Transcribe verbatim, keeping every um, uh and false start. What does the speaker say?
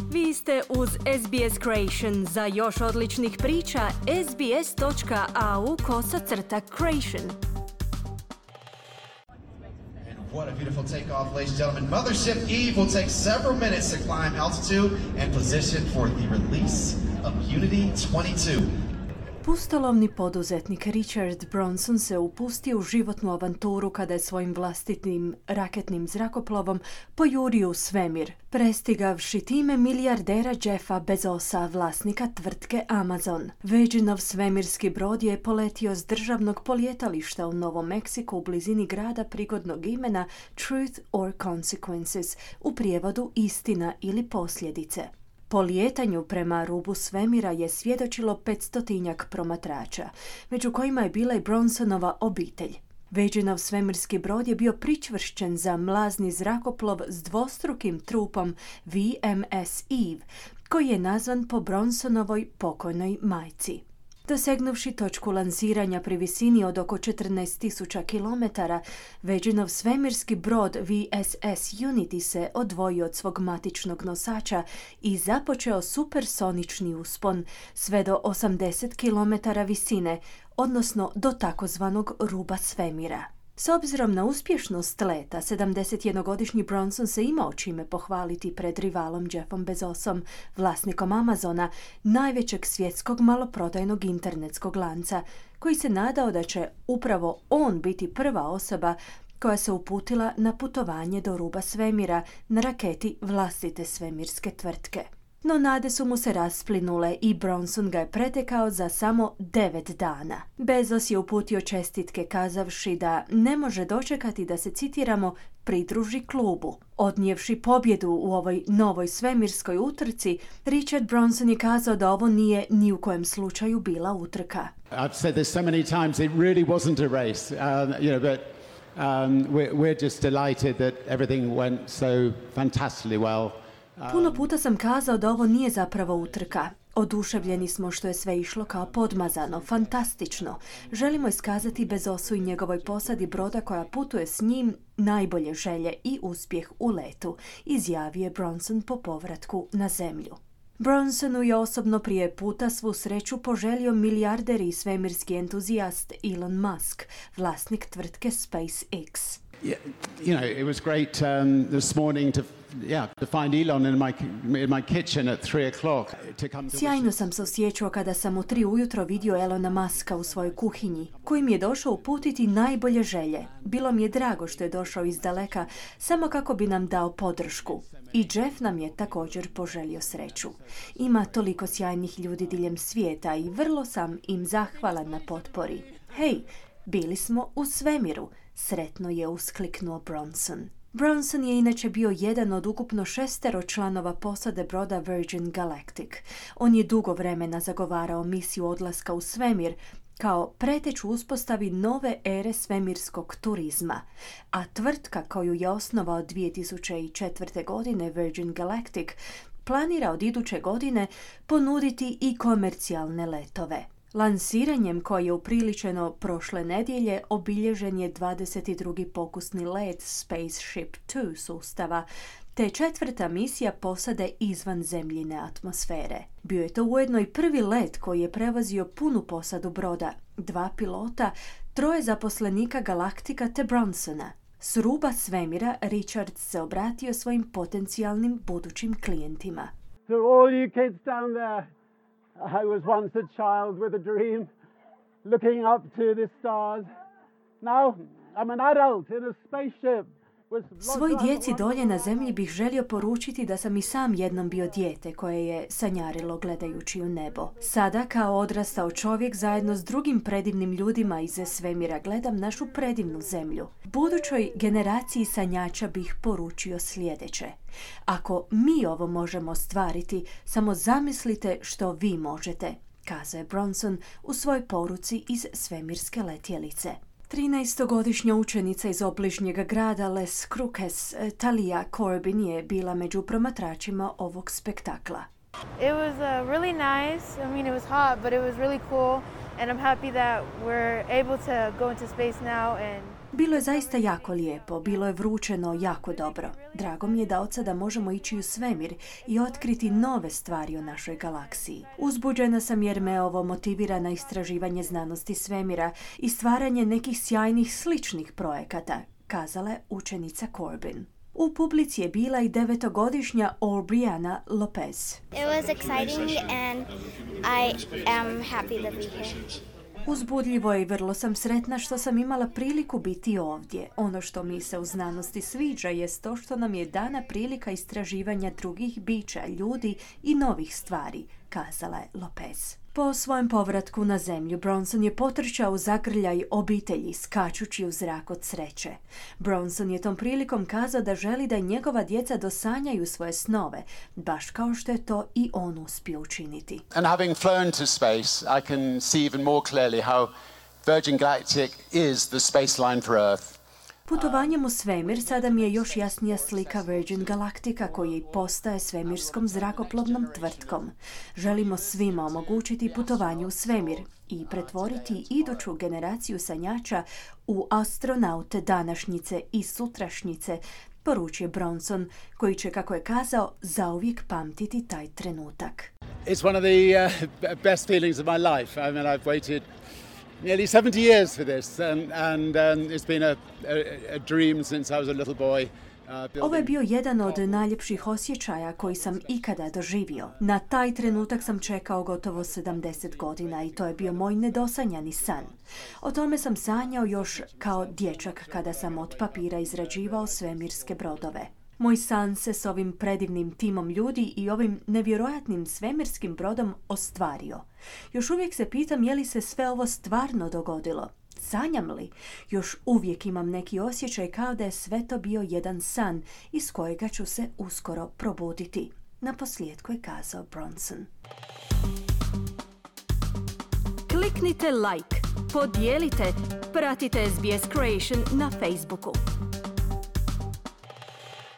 Vi ste uz S B S Creation. Za još odličnih priča, sbs.au kosacrta creation. What a beautiful takeoff, ladies and gentlemen. Mothership Eve will take several minutes to climb altitude and position for the release of Unity twenty-two. Pustolovni poduzetnik Richard Branson se upustio u životnu avanturu kada je svojim vlastitim raketnim zrakoplovom pojurio u svemir, prestigavši time milijardera Jeffa Bezosa, vlasnika tvrtke Amazon. Virginov svemirski brod je poletio s državnog polijetališta u Novom Meksiku u blizini grada prigodnog imena Truth or Consequences, u prijevodu istina ili posljedice. Po lijetanju prema rubu svemira je svjedočilo petstotinjak promatrača, među kojima je bila i Bransonova obitelj. Virginov svemirski brod je bio pričvršćen za mlazni zrakoplov s dvostrukim trupom V M S Eve, koji je nazvan po Bransonovoj pokojnoj majci. Dosegnuvši točku lansiranja pri visini od oko četrnaest tisuća kilometara, Virginov svemirski brod V S S Unity se odvojio od svog matičnog nosača i započeo supersonični uspon sve do osamdeset kilometara visine, odnosno do takozvanog ruba svemira. S obzirom na uspješnost leta, sedamdesetjednogodišnji Branson se imao čime pohvaliti pred rivalom Jeffom Bezosom, vlasnikom Amazona, najvećeg svjetskog maloprodajnog internetskog lanca, koji se nadao da će upravo on biti prva osoba koja se uputila na putovanje do ruba svemira na raketi vlastite svemirske tvrtke. No nade su mu se rasplinule i Branson ga je pretekao za samo devet dana. Bezos je uputio čestitke kazavši da ne može dočekati da se, citiramo, pridruži klubu. Odnijevši pobjedu u ovoj novoj svemirskoj utrci, Richard Branson je kazao da ovo nije ni u kojem slučaju bila utrka. I've said this so many times, it really wasn't a race, um, you know, but um, we're, we're just delighted that everything went so fantastically well. Puno puta sam kazao da ovo nije zapravo utrka. Oduševljeni smo što je sve išlo kao podmazano, fantastično. Želimo iskazati Bezosu i njegovoj posadi broda koja putuje s njim najbolje želje i uspjeh u letu, izjavio je Branson po povratku na zemlju. Bransonu je osobno prije puta svu sreću poželio milijarder i svemirski entuzijast Elon Musk, vlasnik tvrtke SpaceX. Yeah, you know, it was great um, this morning to, yeah, to find Elon in my in my kitchen at three o'clock to come to. Sjajno sam se osjećao kada sam u tri ujutro vidio Elona Muska u svojoj kuhinji, koji mi je došao uputiti najbolje želje. Bilo mi je drago što je došao iz daleka, samo kako bi nam dao podršku. I Jeff nam je također poželio sreću. Ima toliko sjajnih ljudi diljem svijeta i vrlo sam im zahvalan na potpori. Hej, bili smo u svemiru, sretno je uskliknuo Branson. Branson je inače bio jedan od ukupno šestero članova posade broda Virgin Galactic. On je dugo vremena zagovarao misiju odlaska u svemir kao preteču uspostavi nove ere svemirskog turizma, a tvrtka koju je osnovao dvije tisuće četvrte. godine, Virgin Galactic, planira od iduće godine ponuditi i komercijalne letove. Lansiranjem koje je upriličeno prošle nedjelje obilježen je dvadeset drugi pokusni let Spaceship dva sustava, te četvrta misija posade izvan zemljine atmosfere. Bio je to ujedno i prvi let koji je prevozio punu posadu broda, dva pilota, troje zaposlenika Galaktika te Bransona. S ruba svemira Richard se obratio svojim potencijalnim budućim klijentima. To all you kids down there, I was once a child with a dream, looking up to the stars. Now I'm an adult in a spaceship. Svoj djeci dolje na zemlji bih želio poručiti da sam i sam jednom bio dijete koje je sanjarilo gledajući u nebo. Sada kao odrastao čovjek zajedno s drugim predivnim ljudima iz svemira gledam našu predivnu zemlju. Budućoj generaciji sanjača bih poručio sljedeće. Ako mi ovo možemo ostvariti, samo zamislite što vi možete, kazao je Branson u svojoj poruci iz svemirske letjelice. trinaestogodišnja učenica iz obližnjega grada Les Crooks, Talia Corbin, je bila među promatračima ovog spektakla. It was uh, really nice. I mean, it was hot, but it was really cool, and I'm happy that we're able to go into space now and Bilo je zaista jako lijepo, bilo je vrućeno jako dobro. Drago mi je da od sada možemo ići u svemir i otkriti nove stvari o našoj galaksiji. Uzbuđena sam jer me ovo motivira na istraživanje znanosti svemira i stvaranje nekih sjajnih sličnih projekata, kazala je učenica Corbin. U publici je bila i devetogodišnja Aubriana Lopez. It was exciting and I am happy to be here. Uzbudljivo je i vrlo sam sretna što sam imala priliku biti ovdje. Ono što mi se u znanosti sviđa jest to što nam je dana prilika istraživanja drugih bića, ljudi i novih stvari, kazala je Lopez. Po svojem povratku na zemlju, Bronson je potrčao u zagrljaj obitelji, skačući u zrak od sreće. Bronson je tom prilikom kazao da želi da njegova djeca dosanjaju svoje snove, baš kao što je to i on uspio učiniti. And having flown to space, I can see even more clearly how Virgin Galactic is the space line for Earth. Putovanjem u svemir sada mi je još jasnija slika Virgin Galactica koji postaje svemirskom zrakoplovnom tvrtkom. Želimo svima omogućiti putovanje u svemir i pretvoriti iduću generaciju sanjača u astronaute današnjice i sutrašnjice, poručuje Bronson, koji će, kako je kazao, zauvijek pamtiti taj trenutak. It's one of the uh, best feelings of my life. I mean, I've waited nearly seventy years for this, and, and um, it's been a, a, a dream since I was a little boy. Uh, Ovo je bio jedan od najljepših osjećaja koji sam ikada doživio. Na taj trenutak sam čekao gotovo sedamdeset godina i to je bio moj nedosanjani san. O tome sam sanjao još kao dječak kada sam od papira izrađivao svemirske brodove. Moj san se s ovim predivnim timom ljudi i ovim nevjerojatnim svemirskim brodom ostvario. Još uvijek se pitam je li se sve ovo stvarno dogodilo. Sanjam li? Još uvijek imam neki osjećaj kao da je sve to bio jedan san iz kojega ću se uskoro probuditi. Naposljetku je kazao Bronson. Kliknite like, podijelite, pratite S B S Creation na Facebooku.